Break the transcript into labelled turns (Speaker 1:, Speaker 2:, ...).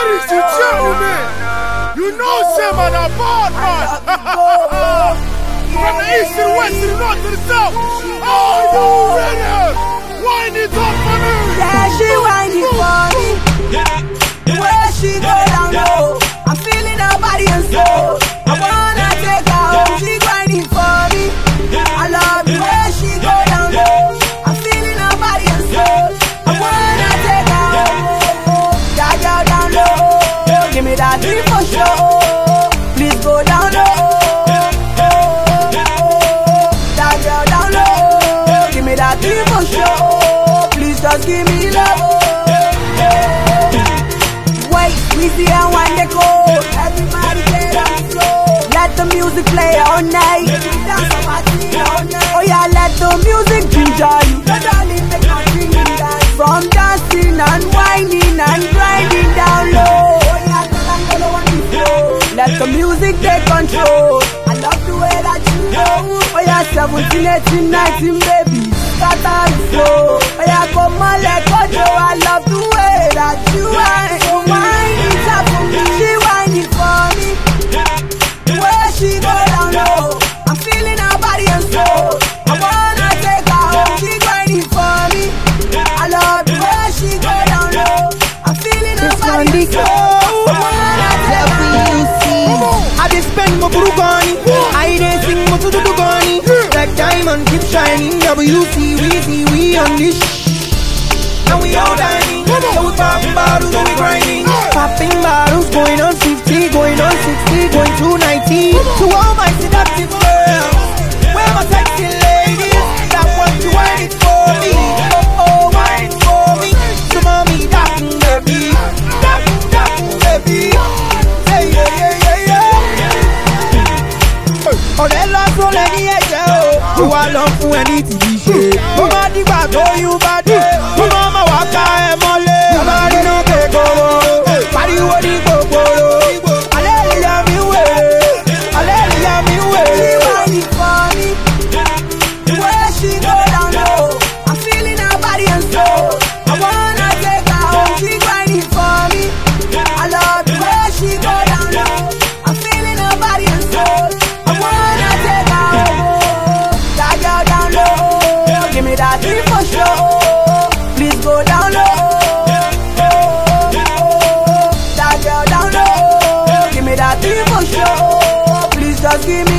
Speaker 1: Ladies and gentlemen, you know Sam and a bad man. From the east to the west to the north to the south. Are you ready? Wind it up for me.
Speaker 2: Yeah, she wind it for me. Where she go down low, I'm feeling her body and soul. I wanna take her home, she grinding for me. I love the way she go down low, I'm feeling her body and soul. I wanna take her home. That girl down low, give me that thing for sure. Please go down low. That girl down low, give me that thing for sure. Please just give me love. Weezy and one they go. Everybody play on the floor. Let the music play all night. Dance on my team all night. Oh yeah, let the music ginger you. Darling, make my dream dance. From dancing and whining and grinding down low. Oh yeah, the on the floor. Let the music take control. I love the way that you go. Oh yeah, 17, 18, 19, baby. Scatter the flow. Oh yeah, come on, let go. I love the way that you whine. So whine it up for me. She whine it for me. Where she go down low, I'm feeling her body and soul. I wanna take her home. She whine it for me. I love the way she go down low. I'm feeling her body and soul. I wanna take her home.
Speaker 3: I dey spend my burugani, I dey sing my tutugani. Like diamond keep shining, WC, we unleash. And we all dining, so we popping bottles and we grinding. Popping bottles, going on 50, going on 60, going to 90. To all my seductive girls, where my sexy ladies that want to wine it for me. Oh, wine it for me. So mommy, dapping baby, dapping baby. Hey, yeah. Ọ̀rẹ́ lọ́sùn lẹ́ni ẹ̀jẹ̀ o, ó wá lọ fún ẹni tí kì í ṣe. Ó má dìgbà tó yún bá dé, ó má má wá ká ẹ mọ́lé. Ó má nínú kékeré, pariwo ní gbogbooro. Alẹ́ ìyá mi wèrè, alẹ́ ìyá mi wèrè.
Speaker 2: She whine it for me. Where she go down low, I'm feeling her body and soul. I wanna take her home. She whine it for me. I love the way she go down low. I'm feeling her body and soul. I wanna take her home. That girl down low, give me that thing for sure. Please go down low. That girl down low, give me that thing for sure. Please just give me